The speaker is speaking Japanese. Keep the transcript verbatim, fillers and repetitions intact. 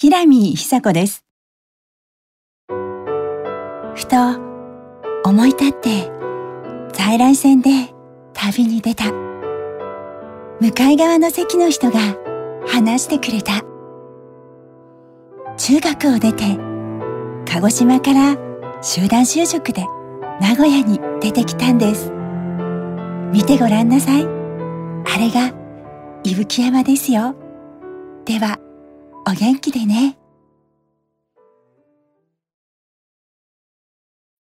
平見久子です。ふと思い立って在来線で旅に出た。向かい側の席の人が話してくれた。中学を出て鹿児島から集団就職で名古屋に出てきたんです。見てごらんなさい。あれが伊吹山ですよ。ではお元気でね。